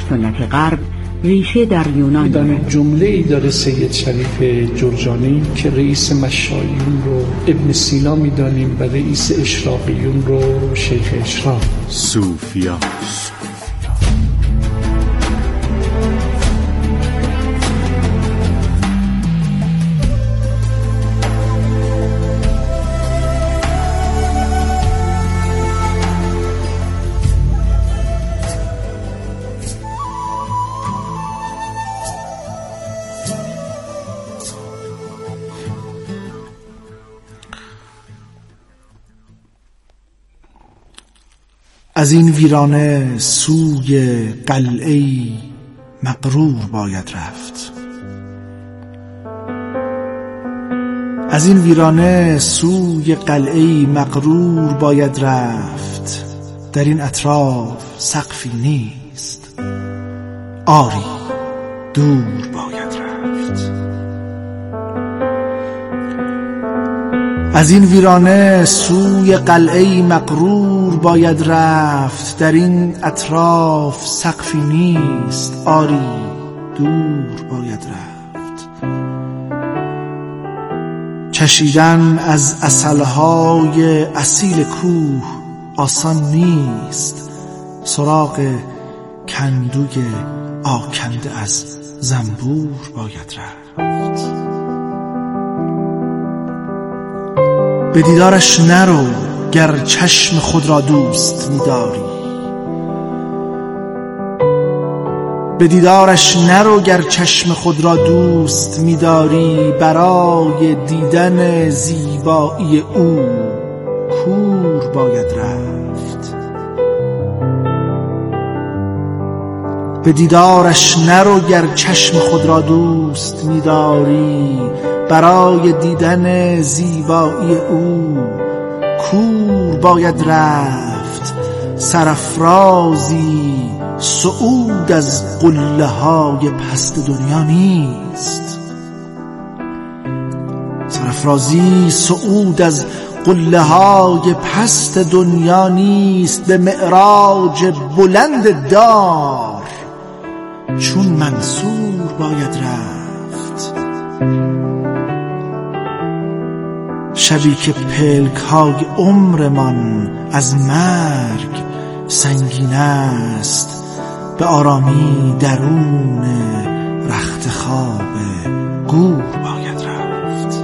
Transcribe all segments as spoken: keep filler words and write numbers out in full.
سنت غرب ریشه در یونان میدانید جمله ای داره سید شریف جرجانی که رئیس مشایون رو ابن سینا میدانیم و رئیس اشراقیون رو شیخ اشراق. صوفیا از این ویرانه سوی قلعه مغرور باید رفت، از این ویرانه سوی قلعه مغرور باید رفت. در این اطراف سقفی نیست، آری دور باید رفت. از این ویرانه سوی قلعه مغرور باید رفت. در این اطراف سقفی نیست، آری دور باید رفت. چشیدن از عسلهای اصیل کوه آسان نیست، سراغ کندوی آکنده از زنبور باید رفت. به دیدارش نرو گر چشم خود را دوست می‌داری، به دیدارش نرو گر چشم خود را دوست می‌داری. برای دیدن زیبایی او کور باید رفت. به دیدارش نرو گر چشم خود را دوست می‌داری. برای دیدن زیبایی او کور باید رفت. سرافرازی صعود از قله های پست دنیا نیست، سرافرازی صعود از قله های پست دنیا نیست. به معراج بلند دار چون منصور باید رفت. شبی که پلک های عمرمان از مرگ سنگین است، به آرامی درون رخت خواب گور باید رفت.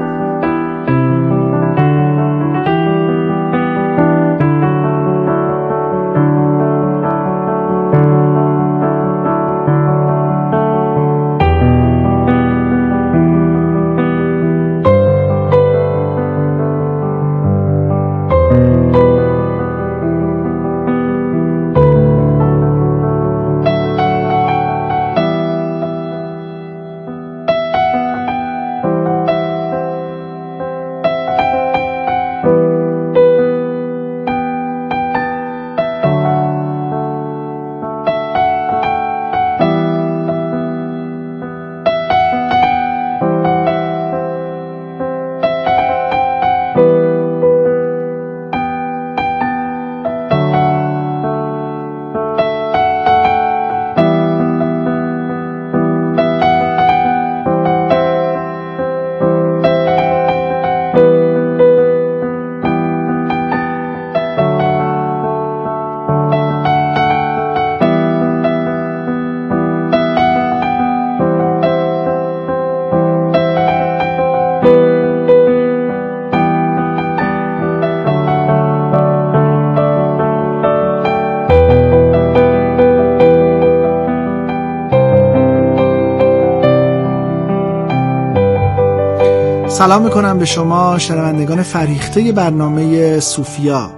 سلام میکنم به شما شنوندگان فرهیخته برنامه صوفیا.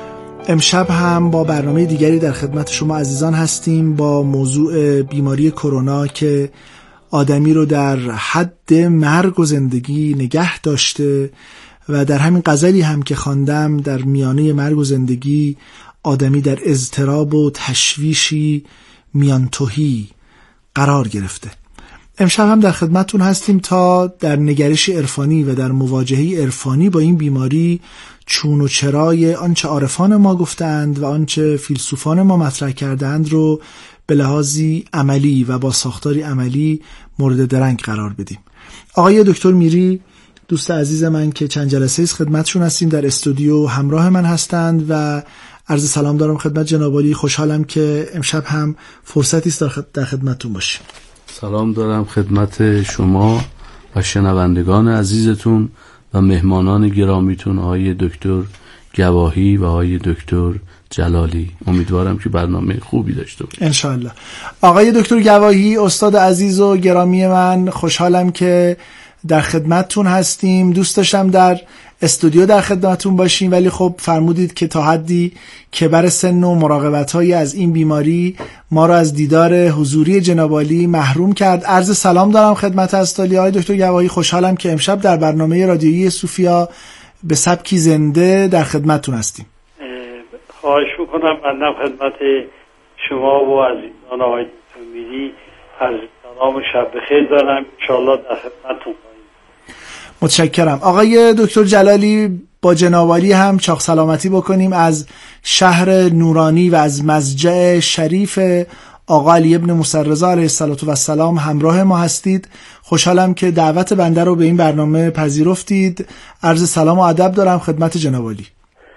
امشب هم با برنامه دیگری در خدمت شما عزیزان هستیم با موضوع بیماری کرونا که آدمی رو در حد مرگ و زندگی نگه داشته و در همین غزلی هم که خواندم در میانه مرگ و زندگی آدمی در اضطراب و تشویشی میان تهی قرار گرفته. امشب هم در خدمتتون هستیم تا در نگرش عرفانی و در مواجهه عرفانی با این بیماری چون و چرای آنچه عارفان ما گفتند و آنچه فیلسوفان ما مطرح کردند رو به لحاظی عملی و با ساختاری عملی مورد درنگ قرار بدیم. آقای دکتر میری دوست عزیز من که چند جلسه ایست خدمتشون هستیم در استودیو همراه من هستند و عرض سلام دارم خدمت جناب عالی. خوشحالم که امشب هم فرصتی است در خدمتتون باشیم. سلام دارم خدمت شما و شنوندگان عزیزتون و مهمانان گرامیتون آقای دکتر گواهی و آقای دکتر جلالی. امیدوارم که برنامه خوبی داشته باشیم ان شاء الله. آقای دکتر گواهی استاد عزیز و گرامی من، خوشحالم که در خدمتتون هستیم. دوست داشتم در استودیو در خدمتتون باشیم، ولی خب فرمودید که تا حدی کبر سن و مراقبت‌هایی از این بیماری ما را از دیدار حضوری جناب عالی محروم کرد. عرض سلام دارم خدمت استالی آقای دکتر گواهی. خوشحالم که امشب در برنامه رادیویی صوفیا به سبکی زنده در خدمتتون هستیم. خواهش میکنم. بنده خدمت شما و عزیزان آقای دکتر میری عرض سلام و شب بخیر دارم. ان شاء الله در خدمتتون خواهیم. متشکرم. آقای دکتر جلالی با جناب عالی هم چاق سلامتی بکنیم از شهر نورانی و از مضجع شریف آقا علی ابن موسی رضا علیه السلام همراه ما هستید. خوشحالم که دعوت بنده رو به این برنامه پذیرفتید. عرض سلام و ادب دارم خدمت جناب عالی.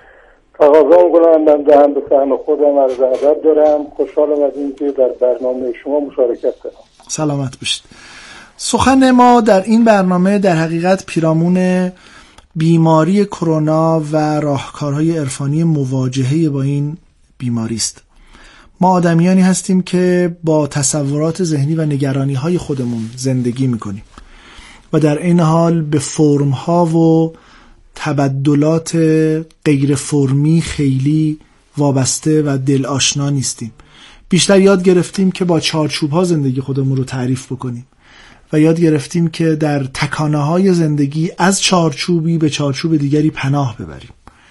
آغازان کنم بنده هم به فهم خودم عرض ادب دارم. خوشحالم از اینکه در برنامه شما مشارکت کنم. سلامت باشید. سخن ما در این برنامه در حقیقت پیرامون بیماری کرونا و راهکارهای عرفانی مواجهه با این بیماری است. ما آدمیانی هستیم که با تصورات ذهنی و نگرانی‌های خودمون زندگی می‌کنیم و در این حال به فرم‌ها و تبدلات غیر فرمی خیلی وابسته و دل آشنا نیستیم. بیشتر یاد گرفتیم که با چارچوب‌ها زندگی خودمون رو تعریف بکنیم و یاد گرفتیم که در تکانه‌های زندگی از چارچوبی به چارچوب دیگری پناه ببریم.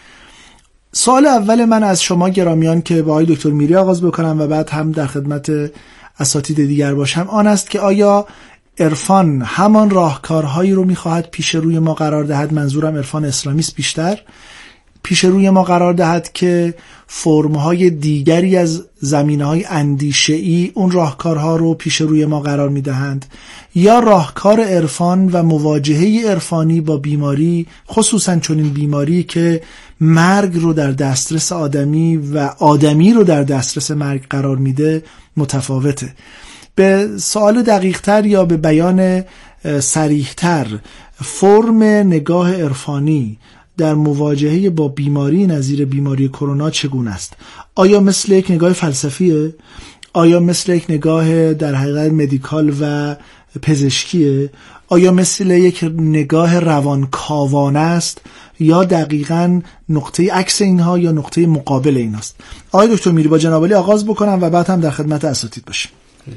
سوال اول من از شما گرامیان که با آقای دکتر میری آغاز بکنم و بعد هم در خدمت اساتید دیگر باشم آن است که آیا عرفان همان راهکارهایی رو می‌خواهد پیش روی ما قرار دهد، منظورم عرفان اسلامی است، بیشتر پیش روی ما قرار دهد که فرم‌های دیگری از زمینه‌های اندیشه‌ای اون راهکارها رو پیش روی ما قرار می‌دهند، یا راهکار عرفان و مواجهه عرفانی با بیماری، خصوصاً چنین بیماری که مرگ رو در دسترس آدمی و آدمی رو در دسترس مرگ قرار میده متفاوته. به سوال دقیق‌تر یا به بیان صریح‌تر، فرم نگاه عرفانی در مواجهه با بیماری نظیر بیماری کرونا چگونه است؟ آیا مثل یک نگاه فلسفیه؟ آیا مثل یک نگاه در حقیقت مدیکال و پزشکیه؟ آیا مثل یک نگاه روانکاوانه است؟ یا دقیقاً نقطه عکس اینها یا نقطه مقابل ایناست؟ آقای دکتر میری با جناب عالی آغاز بکنم و بعد هم در خدمت اساتید باشیم.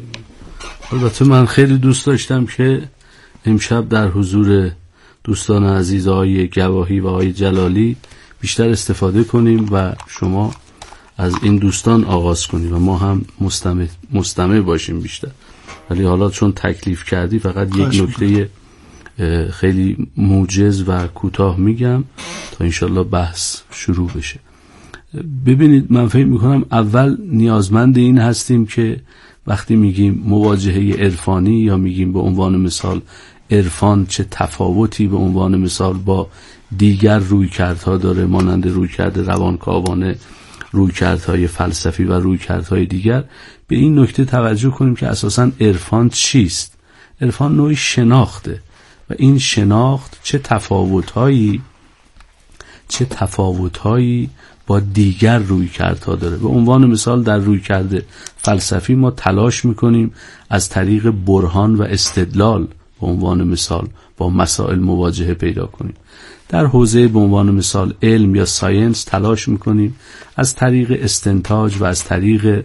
البته من خیلی دوست داشتم که امشب در حضور دوستان عزیز آقای گواهی و آقای جلالی بیشتر استفاده کنیم و شما از این دوستان آغاز کنیم و ما هم مستمع مستمع باشیم بیشتر. ولی حالا چون تکلیف کردی فقط یک نکته خیلی موجز و کوتاه میگم تا انشالله بحث شروع بشه. ببینید، من فکر میکنم اول نیازمند این هستیم که وقتی میگیم مواجهه عرفانی یا میگیم به عنوان مثال عرفان چه تفاوتی به عنوان مثال با دیگر رویکردها داره، مانند رویکرد روانکاوانه، رویکردهای فلسفی و رویکردهای دیگر، به این نکته توجه کنیم که اساساً عرفان چیست. عرفان نوعی شناخته و این شناخت چه تفاوت‌هایی چه تفاوت‌هایی با دیگر رویکردها داره. به عنوان مثال در رویکرد فلسفی ما تلاش می‌کنیم از طریق برهان و استدلال به عنوان مثال با مسائل مواجهه پیدا کنیم. در حوزه به عنوان مثال علم یا ساینس تلاش میکنیم از طریق استنتاج و از طریق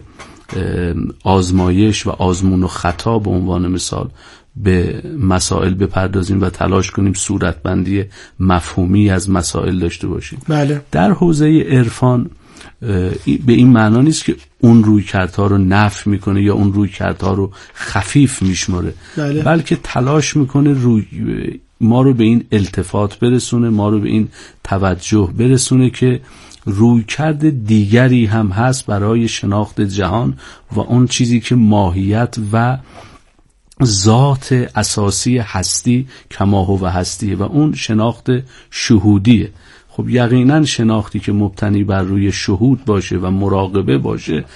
آزمایش و آزمون و خطا به عنوان مثال به مسائل بپردازیم و تلاش کنیم صورتبندی مفهومی از مسائل داشته باشیم. بله. در حوزه عرفان به این معنا نیست که اون رویکردها رو نفی میکنه یا اون رویکردها رو خفیف میشماره، بله. بلکه تلاش میکنه روی ما رو به این التفات برسونه، ما رو به این توجه برسونه که رویکرد دیگری هم هست برای شناخت جهان و اون چیزی که ماهیت و ذات اساسی هستی کما هو هستیه و اون شناخت شهودیه. خب یقینا شناختی که مبتنی بر روی شهود باشه و مراقبه باشه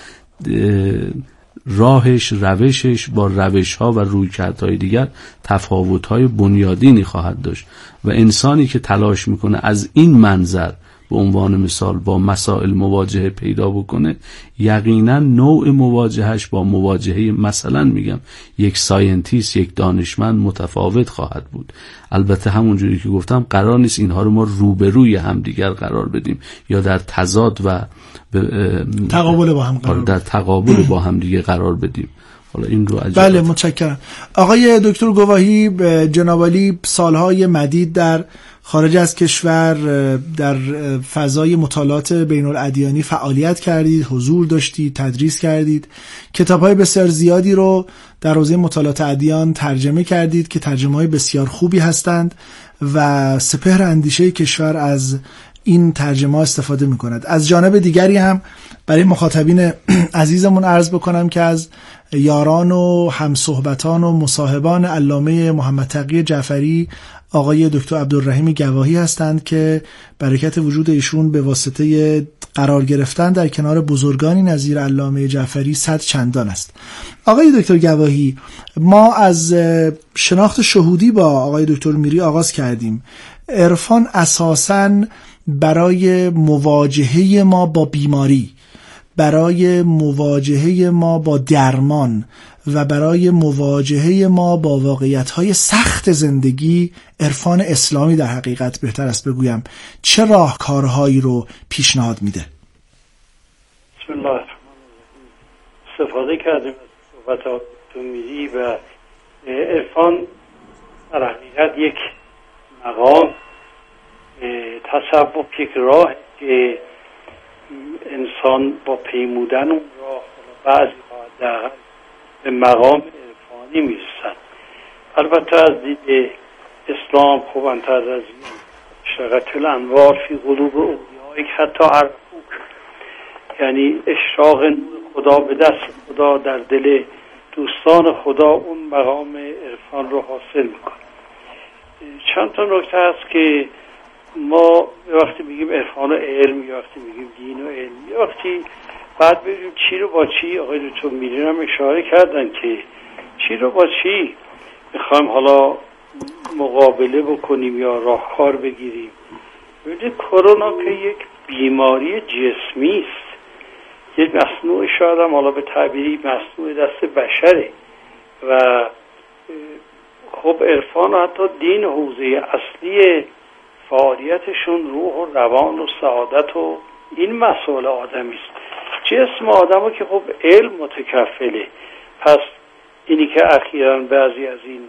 راهش روشش با روش‌ها و رویکردهای دیگر تفاوت‌های بنیادینی خواهد داشت و انسانی که تلاش میکنه از این منظر به عنوان مثال با مسائل مواجهه پیدا بکنه یقینا نوع مواجهش با مواجهه مثلا میگم یک ساینتیست یک دانشمند متفاوت خواهد بود. البته همونجوری که گفتم قرار نیست اینها رو ما روبروی همدیگر قرار بدیم یا در تضاد و تقابل با هم قرار در تقابل با هم دیگه قرار بدیم. حالا این رو عجب. بله متشکرم. آقای دکتر گواهی، جناب عالی سالهای مدید در خارج از کشور در فضای مطالعات بین الادیانی فعالیت کردید، حضور داشتید، تدریس کردید، کتاب‌های بسیار زیادی رو در حوزه مطالعات ادیان ترجمه کردید که ترجمه‌های بسیار خوبی هستند و سپهر اندیشه کشور از این ترجمه استفاده می‌کند. از جانب دیگری هم برای مخاطبین عزیزمون عرض بکنم که از یاران و همصحبتان و مصاحبان علامه محمد تقی جعفری آقای دکتر عبدالرحیم گواهی هستند که برکت وجود ایشون به واسطه قرار گرفتن در کنار بزرگانی نظیر علامه جعفری صد چندان است. آقای دکتر گواهی، ما از شناخت شهودی با آقای دکتر میری آغاز کردیم. عرفان اساساً برای مواجهه ما با بیماری، برای مواجهه ما با درمان و برای مواجهه ما با واقعیت‌های سخت زندگی عرفان اسلامی در حقیقت بهتر است بگویم چه راهکارهایی رو پیشنهاد میده؟ بسم الله الرحمن الرحیم. استفاده کردیم از صحبت میری و عرفان در حقیقت یک مقام تصوف، یک راه که انسان با پیمودن اون راه بعضی ها به مقام عرفانی میرسن. البته از دید اسلام خوبانتر از این اشراقت الانوار فی قلوب اولیاء حتی عرفوک، یعنی اشراق نور خدا به دست خدا در دل دوستان خدا اون مقام عرفان رو حاصل میکنه. چند تا نکته هست که ما وقتی میگیم عرفان و علم یا وقتی میگیم دین و علم یا وقتی بعد ببینیم چی رو با چی. آقای دکتر میری هم اشاره کردن که چی رو با چی میخوایم حالا مقابله بکنیم یا راهکار بگیریم. ببینید کرونا که یک بیماری جسمی است، یک مصنوع شاید هم حالا به تعبیری مصنوع دست بشره و خب عرفان و حتی دین حوزه اصلی فعالیتشون روح و روان و سعادت و این مسائل آدمی است. جسم آدمو که خب علم متکفله. پس اینی که اخیراً بعضی از این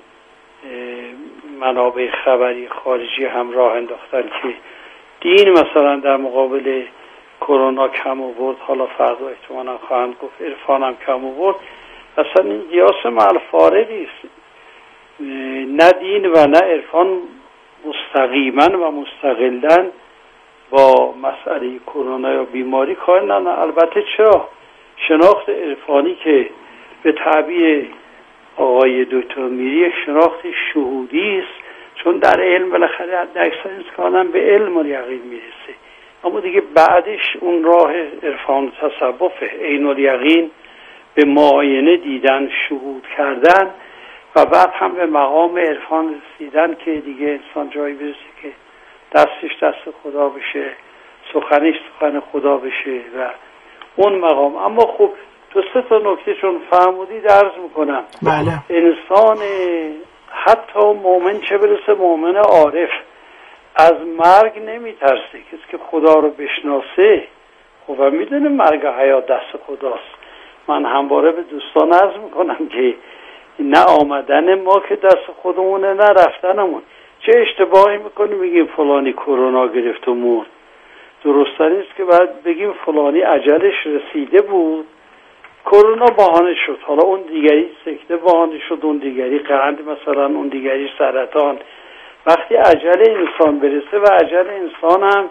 منابع خبری خارجی هم راه انداختن که دین مثلا در مقابل کرونا کم آورد، حالا فردا احتمالاً خواهند گفت عرفان هم کم آورد، اصلا این قیاس مع الفارقی است. نه دین و نه عرفان مستقیما و مستقلاً با مسئله کرونا یا بیماری کار نه. نه البته چرا شناخت عرفانی که به تعبیر آقای دکتر میری یک شناخت شهودی است، چون در علم بالاخره اکثر انسان به علم و یقین میرسه، اما دیگه بعدش اون راه عرفان تصوفه، عین الیقین، به معاینه دیدن، شهود کردن و بعد هم به مقام عرفان رسیدن که دیگه انسان جایی برسه که دستش دست خدا بشه، سخنش سخن خدا بشه و اون مقام. اما خب دو سه تا نکته چون فرمودید عرض میکنم. بله. انسان حتی مؤمن چه برسه مؤمن عارف از مرگ نمیترسه. کسی که خدا رو بشناسه خب میدونه مرگ حیات دست خداست. من همواره به دوستان عرض میکنم که نه آمدن ما که دست خودمونه نه رفتنمون. چه اشتباهی میکنیم میگیم فلانی کرونا گرفت و مرد. درست‌تر است که بعد بگیم فلانی اجلش رسیده بود، کرونا بهانه شد، حالا اون دیگری سکته بهانه شد، اون دیگری قند مثلا، اون دیگری سرطان. وقتی اجل انسان برسه و اجل انسان هم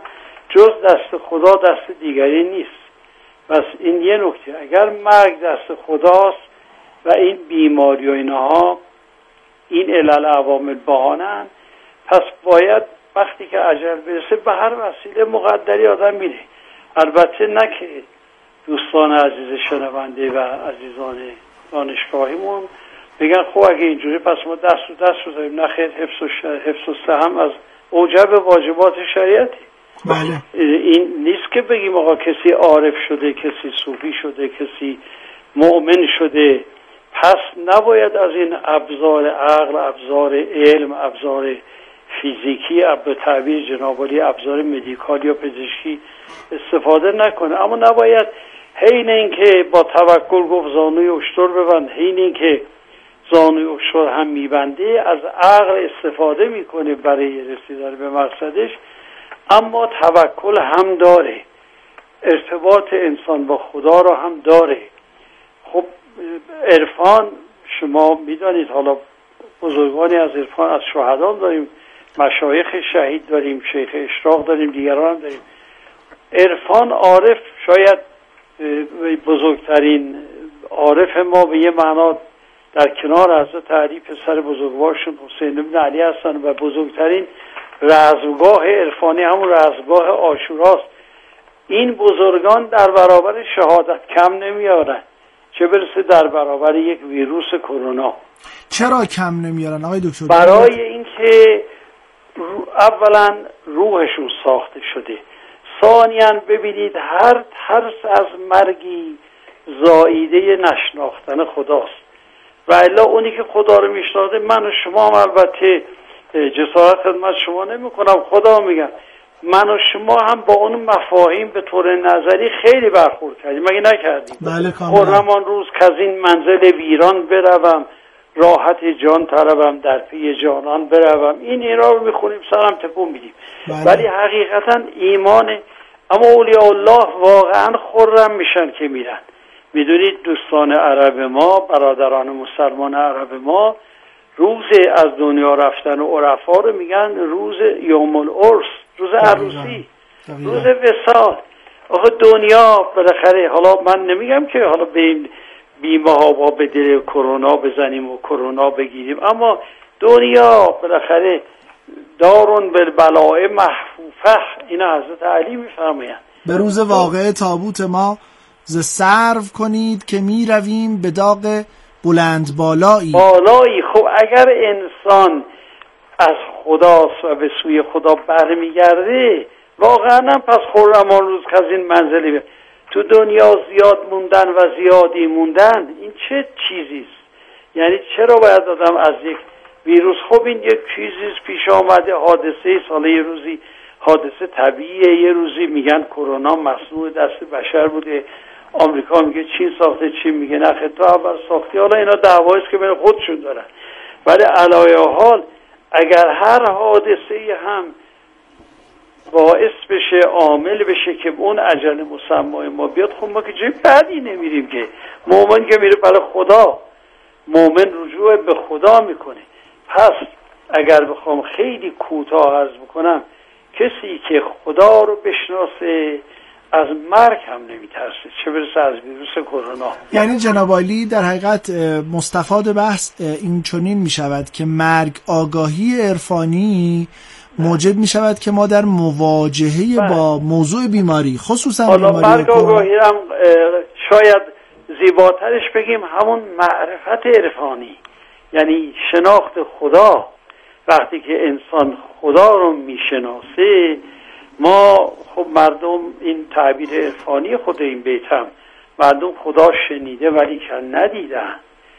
جز دست خدا دست دیگری نیست. پس این یه نکته، اگر مرگ دست خداست و این بیماری و اینها این علل عوامل بهانه‌اند، پس باید وقتی که اجل برسه به هر وسیله مقدری آدم میره. البته نه که دوستان عزیز شنونده و عزیزان دانشگاهیمون بگن خب اگه اینجوری پس ما دست و دست رو داریم. نه خیر، حفظ و, حفظ و سهم از اوجب واجبات شریعتی. بله. این نیست که بگیم آقا کسی عارف شده، کسی صوفی شده، کسی مؤمن شده پس نباید از این ابزار عقل، ابزار علم، ابزار فیزیکی، به تعبیر جناب عالی ابزار مدیکال یا پزشکی استفاده نکنه. اما نباید حین اینکه با توکل گفت زانوی اشتر ببند، حین اینکه زانوی اشتر هم میبنده از عقل استفاده میکنه برای رسیدن به مقصدش، اما توکل هم داره، ارتباط انسان با خدا رو هم داره. خب عرفان شما میدانید، حالا بزرگانی از عرفان، از شهدان داریم، مشایخ شهید داریم، شیخ اشراق داریم، دیگران هم داریم. عرفان عارف، شاید بزرگترین عارف ما به یه معنا در کنار حضرت علی پسر بزرگوارشون حسین بن علی هستن و بزرگترین رزمگاه عرفانی همون رزمگاه عاشوراست. این بزرگان در برابر شهادت کم نمیارن، چه برسه در برابر یک ویروس کرونا. چرا کم نمیارن آقای دکتر؟ برای اینکه اولا روحشون ساخته شده، ثانیاً ببینید هر ترس از مرگی زائیده نشناختن خداست و الا اونی که خدا رو میشناخته، من و شما هم البته جسارت خدمت شما نمی کنم، خدا میگم من و شما هم با اون مفاهیم به طور نظری خیلی برخورد کردیم، مگه نکردیم؟ بله کاملا. خرم آن روز که از این منزل ویران بروم، راحت جان طلبم در پی جانان بروم. این اینا رو میخونیم سرم تکون میدیم. بله. ولی حقیقتا ایمان، اما اولیاء الله واقعا خرم میشن که میرن. میدونید دوستان عرب ما، برادران مسلمان عرب ما، روز از دنیا رفتن و عرفا رو میگن روز یوم العرس، روز عروسی، روز وصال. آخه دنیا بالاخره، حالا من نمیگم که حالا به این بیمه ها با به دل کرونا بزنیم و کرونا بگیریم، اما دنیا بالاخره دارون بالبلاء محفوفه، این حضرت علی میفرمایند. به روز واقعه تابوت ما ز سرو کنید که می رویم به داغ بلند بالایی. بالایی. خب اگر انسان از خداست و به سوی خدا برمیگرده، واقعا هم پس خرمان روز که از این منزلی به تو دنیا زیاد موندن و زیادی موندن، این چه چیزیست؟ یعنی چرا باید آدم از یک ویروس، خب این یک چیزیست پیش آمده، حادثه ساله، یه روزی حادثه طبیعیه، یه روزی میگن کرونا مصنوع دست بشر بوده، آمریکا میگه چین ساخته، چین میگه نه تو اول ساختی. حالا اینا دعواییست که بین خودشون دارن، ولی علایه حال اگر هر حادثه هم باعث بشه، عامل بشه که اون اجل مسمای ما بیاد، خب ما که جای بعدی نمیریم که. مومن که میره برای خدا، مومن رجوع به خدا میکنه. پس اگر بخوام خیلی کوتاه عرض بکنم، کسی که خدا رو بشناسه از مرگ هم نمیترسه، چه برسه از ویروس کرونا. یعنی جناب عالی در حقیقت مستفاد بحث این چنین میشود که مرگ آگاهی عرفانی موجب می شود که ما در مواجهه بله. با موضوع بیماری، خصوصا بیماری مرگ آگاهی هم شاید زیباترش بگیم همون معرفت عرفانی، یعنی شناخت خدا. وقتی که انسان خدا رو می شناسه، ما خب مردم، این تعبیر عرفانی خود این بیتم، مردم خدا شنیده ولی که ندیدن،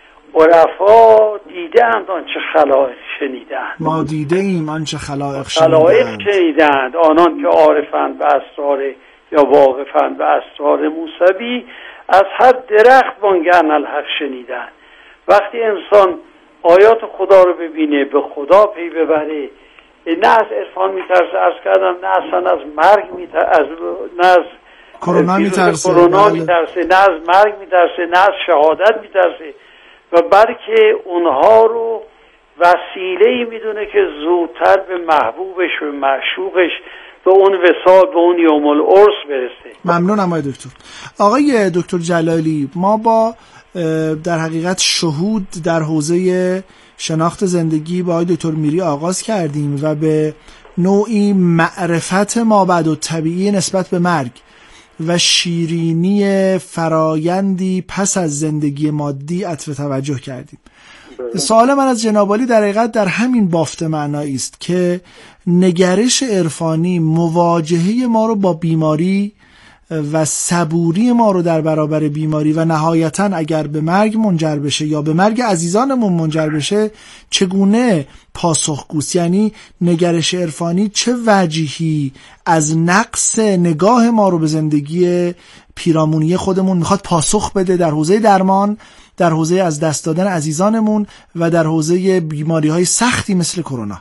عرفا دیدند آنچه خلائق شنیدند. ما دیده ایم آنچه خلائق شنیدند. شنیدند آنان که عارفند به اسرار یا واقفند به اسرار موسوی، از هر درخت بانگن الحق شنیدند. وقتی انسان آیات خدا رو ببینه، به خدا پی ببره، نه از عرفان میترسه، عرض کردم نه اصلا از مرگ میترسه، نه از کرونا میترسه، کرونا میترسه، نه از مرگ میترسه، نه از شهادت میترسه، و بلکه اونها رو وسیله‌ای میدونه که زودتر به محبوبش و معشوقش به اون وصال، به اون یوم العرس برسه. ممنونم آقای دکتر. آقای دکتر جلالی، ما با در حقیقت شهود در حوزه شناخت زندگی با آقای دکتر میری آغاز کردیم و به نوعی معرفت مابعدالطبیعی نسبت به مرگ و شیرینی فرایندی پس از زندگی مادی عطف توجه کردیم. سوال من از جناب عالی در حقیقت در همین بافت معنایی است که نگرش عرفانی مواجهه ما رو با بیماری و صبوری ما رو در برابر بیماری و نهایتاً اگر به مرگ منجر بشه یا به مرگ عزیزانمون منجر بشه چگونه پاسخگوست؟ یعنی نگرش عرفانی چه وجهی از نقص نگاه ما رو به زندگی پیرامونی خودمون میخواد پاسخ بده در حوزه درمان، در حوزه از دست دادن عزیزانمون و در حوزه بیماری‌های سختی مثل کرونا؟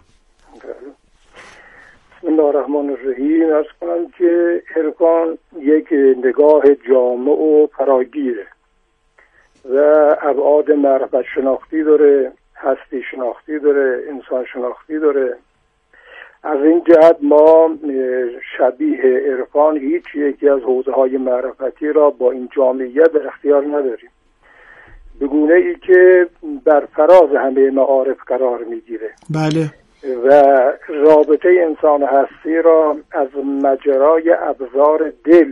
بسم الله الرحمن الرحیم. عرض کنم که عرفان یک نگاه جامع و فراگیره و ابعاد معرفت شناختی داره، هستی شناختی داره، انسان شناختی داره. از این جهت ما شبیه عرفان هیچ یکی از حوزه‌های معرفتی را با این جامعیت در اختیار نداریم، به گونه ای که بر فراز همه معارف قرار میگیره. بله. و رابطه انسان هستی را از مجرای ابزار دل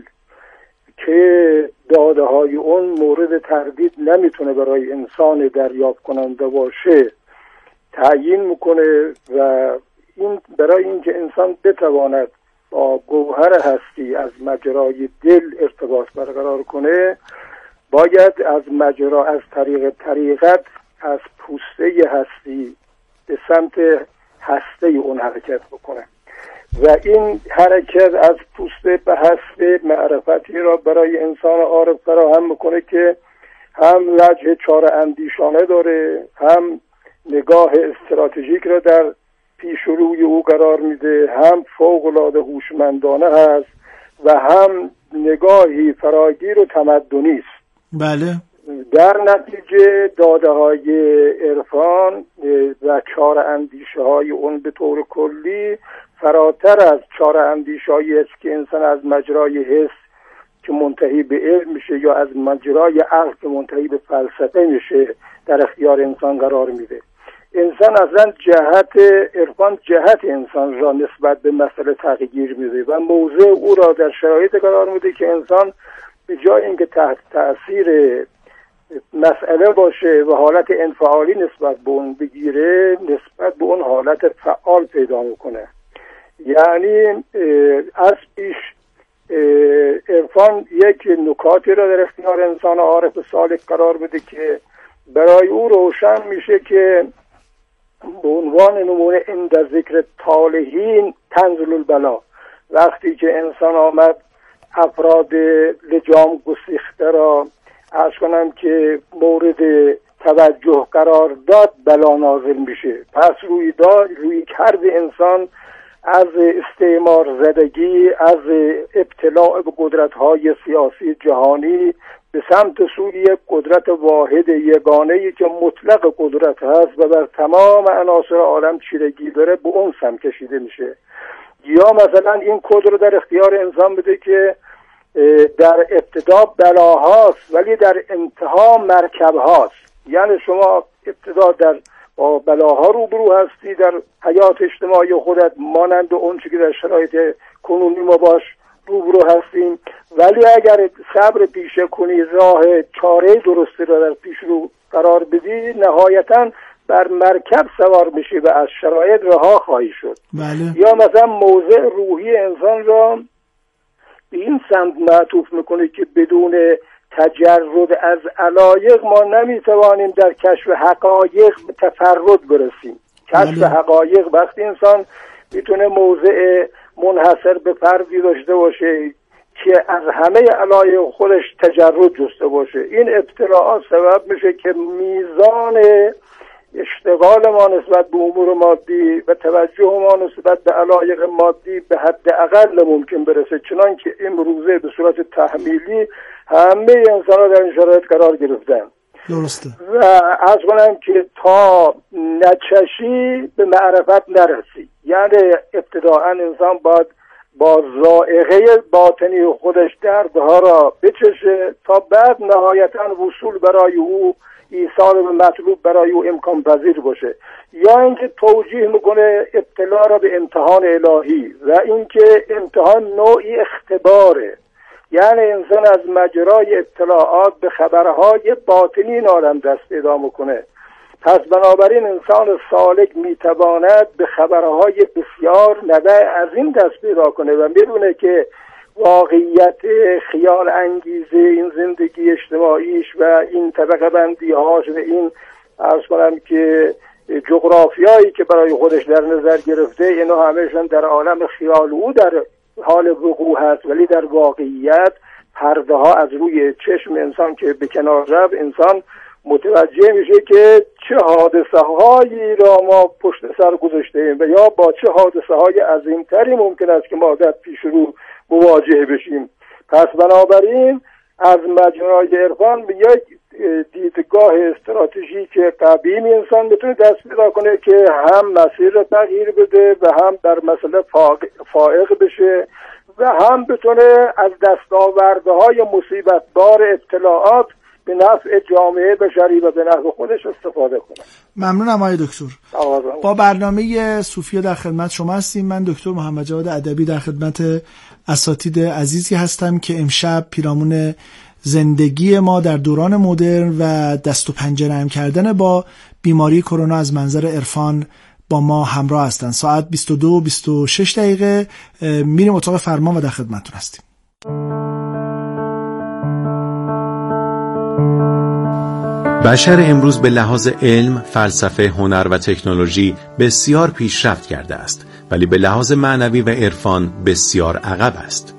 که داده های اون مورد تردید نمیتونه برای انسان دریافت کننده باشه تعیین میکنه و این برای اینکه انسان بتواند با گوهر هستی از مجرای دل ارتباط برقرار کنه باید از مجرا از طریق طریقت از پوسته هستی به سمت هسته اون حرکت بکنه و این حرکت از پوسته به هسته معرفتی را برای انسان عارف فراهم میکنه که هم وجه چاره اندیشانه داره، هم نگاه استراتژیک را در پیش روی او قرار میده، هم فوق العاده هوشمندانه هست و هم نگاهی فراگیر و تمدنی است. بله. در نتیجه داده های عرفان و چاره اندیشه های اون به طور کلی فراتر از چاره اندیشه هایی است که انسان از مجرای حس که منتهی به علم میشه یا از مجرای عقل که منتهی به فلسفه میشه در اختیار انسان قرار میده. انسان اصلا جهت عرفان جهت انسان را نسبت به مسئله تغییر میده و موضع او را در شرایط قرار میده که انسان به جای اینکه تحت تأثیر مسئله باشه و حالت انفعالی نسبت به اون بگیره نسبت به اون حالت فعال پیدا میکنه. یعنی از پیش عرفان یک نکاتی را در اختیار انسان عارف صالح قرار بده که برای او روشن میشه که به عنوان نمونه عند ذکر طالحین تنزل البلا، وقتی که انسان آمد افراد لجام گسیخته را عرض کنم که مورد توجه قرار داد بلا نازل میشه. پس روی داد روی کرد انسان از استعمار زدگی، از ابتلاع به قدرت‌های سیاسی جهانی به سمت سوی یک قدرت واحد یگانه‌ای که مطلق قدرت هست و بر تمام عناصر عالم چیرگی داره به اون سمت کشیده میشه. یا مثلا این کد رو در اختیار انسان بده که در ابتدا بلاهاست ولی در انتها مرکب هاست. یعنی شما ابتدا در با بلاها روبرو هستی در حیات اجتماعی خودت مانند اون چیزی که در شرایط کنونی ما باش روبرو هستیم، ولی اگر صبر پیشه کنی راه چاره درستی را در پیش رو قرار بدی نهایتاً بر مرکب سوار میشی و از شرایط رها خواهی شد. بله. یا مثلا موضع روحی انسان را به این سمت معطوف میکنه که بدون تجرد از علایق ما نمیتوانیم در کشف حقایق به تفرد برسیم. کشف حقایق وقتی انسان میتونه موضع منحصر به فردی داشته باشه که از همه علایق خودش تجرد جسته باشه، این اطلاعات سبب میشه که میزان اشتغال ما نسبت به امور مادی و توجه ما نسبت به علایق مادی به حد اقل ممکن برسه، چنان که امروزه به صورت تحمیلی همه انسان ها در این شرایط قرار گرفتن. درسته. و از کنم که تا نچشی به معرفت نرسی، یعنی ابتداعا انسان باید با ذائقه باطنی خودش دردها را بچشه تا بعد نهایتا وصول برای او ایصال به مطلوب برای او امکان پذیر باشه، یا اینکه توجیه میکنه ابتلا را به امتحان الهی و اینکه امتحان نوعی اختباره، یعنی انسان از مجرای اطلاعات به خبرهای باطنی این عالم دست پیدا میکنه. پس بنابراین انسان سالک میتواند به خبرهای بسیار نبع عظیم دست پیدا کنه و میدونه که واقعیت خیال انگیزه این زندگی اجتماعیش و این طبقه بندی هاش و این عرض کنم که جغرافیایی که برای خودش در نظر گرفته، اینا همهشون در عالم خیال او در حال وقوع هست، ولی در واقعیت پرده ها از روی چشم انسان که به کنار رفت، انسان متوجه میشه که چه حادثه هایی را ما پشت سر گذاشته ایم و یا با چه حادثه های عظیمتری ممکن است که ما در پیش رو مواجه بشیم. پس بنابراین از مجرای عرفان به یک دیدگاه استراتژیک قویم انسان میتونه دست پیدا کنه که هم مسیر را تغییر بده و هم در مسئله فائق بشه و هم بتونه از دستاوردهای مصیبت بار اطلاعات به نفع جامعه بشری و به نفع خودش استفاده کنه. ممنونم آقای دکتر. با برنامه صوفیا در خدمت شما هستیم. من دکتر محمد جواد ادبی در خدمت اساتید عزیزی هستم که امشب پیرامون زندگی ما در دوران مدرن و دست و پنجه نرم کردن با بیماری کرونا از منظر عرفان با ما همراه هستند. ساعت بیست و دو و بیست و شش دقیقه میریم اتاق فرمان و در خدمتتون هستیم. بشر امروز به لحاظ علم، فلسفه، هنر و تکنولوژی بسیار پیشرفت کرده است، ولی به لحاظ معنوی و عرفان بسیار عقب است.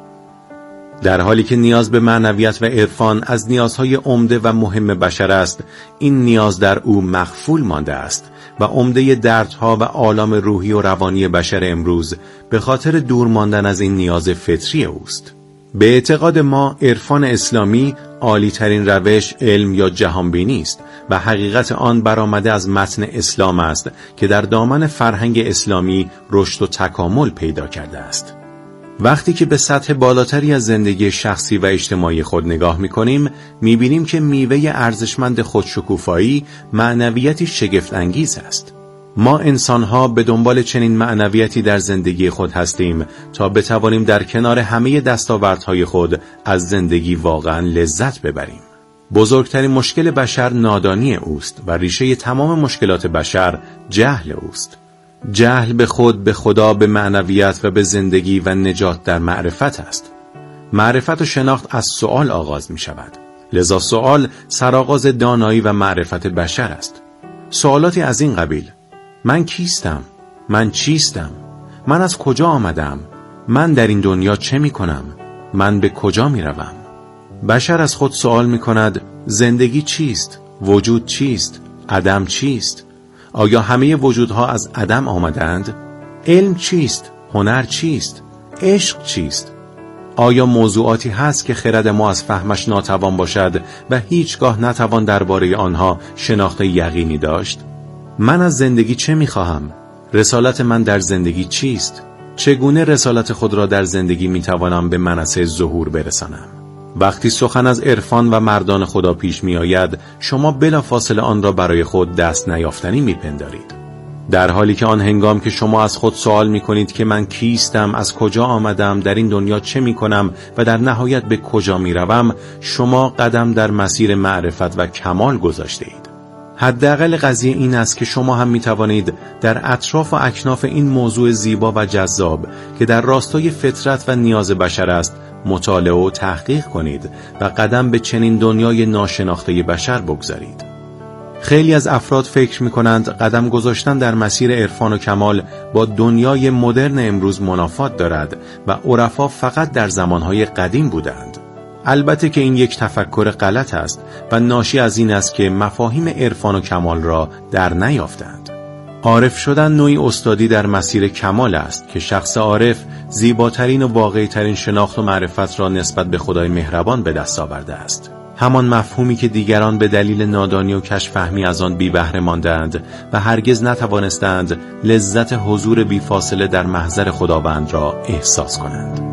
در حالی که نیاز به معنویت و عرفان از نیازهای عمده و مهم بشر است، این نیاز در او مخفول مانده است و عمده دردها و آلام روحی و روانی بشر امروز به خاطر دور ماندن از این نیاز فطری اوست. به اعتقاد ما عرفان اسلامی عالی ترین روش علم یا جهانبینی است و حقیقت آن برآمده از متن اسلام است که در دامن فرهنگ اسلامی رشد و تکامل پیدا کرده است. وقتی که به سطح بالاتری از زندگی شخصی و اجتماعی خود نگاه می‌کنیم، می‌بینیم که میوه ارزشمند خودشکوفایی معنویتی شگفت انگیز است. ما انسان‌ها به دنبال چنین معنویتی در زندگی خود هستیم تا بتوانیم در کنار همه دستاوردهای خود از زندگی واقعاً لذت ببریم. بزرگترین مشکل بشر نادانی اوست و ریشه تمام مشکلات بشر جهل اوست. جهل به خود، به خدا، به معنویت و به زندگی و نجات در معرفت است. معرفت و شناخت از سؤال آغاز می شود. لذا سؤال سرآغاز دانایی و معرفت بشر است. سوالاتی از این قبیل: من کیستم؟ من چیستم؟ من از کجا آمدم؟ من در این دنیا چه می کنم؟ من به کجا می روم؟ بشر از خود سوال می کند: زندگی چیست؟ وجود چیست؟ عدم چیست؟ آیا همه وجودها از عدم آمدند؟ علم چیست؟ هنر چیست؟ عشق چیست؟ آیا موضوعاتی هست که خرد ما از فهمش ناتوان باشد و هیچگاه نتوان درباره آنها شناخت یقینی داشت؟ من از زندگی چه می‌خواهم؟ رسالت من در زندگی چیست؟ چگونه رسالت خود را در زندگی می‌توانم به منصه ظهور برسانم؟ وقتی سخن از عرفان و مردان خدا پیش می آید، شما بلافاصله آن را برای خود دست نیافتنی می پندارید. در حالی که آن هنگام که شما از خود سوال می کنید که من کیستم، از کجا آمدم، در این دنیا چه می کنم و در نهایت به کجا می روم، شما قدم در مسیر معرفت و کمال گذاشته اید. حداقل قضیه این است که شما هم می توانید در اطراف و اکناف این موضوع زیبا و جذاب که در راستای فطرت و نیاز بشر است مطالعه و تحقیق کنید و قدم به چنین دنیای ناشناخته بشر بگذارید. خیلی از افراد فکر می کنند قدم گذاشتن در مسیر عرفان و کمال با دنیای مدرن امروز منافات دارد و عرفا فقط در زمانهای قدیم بودند. البته که این یک تفکر غلط است و ناشی از این است که مفاهیم عرفان و کمال را در نیافتند. عارف شدن نوعی استادی در مسیر کمال است که شخص عارف زیباترین و واقعیترین شناخت و معرفت را نسبت به خدای مهربان به دست آورده است. همان مفهومی که دیگران به دلیل نادانی و کج فهمی از آن بی بهره ماندند و هرگز نتوانستند لذت حضور بی‌فاصله در محضر خداوند را احساس کنند.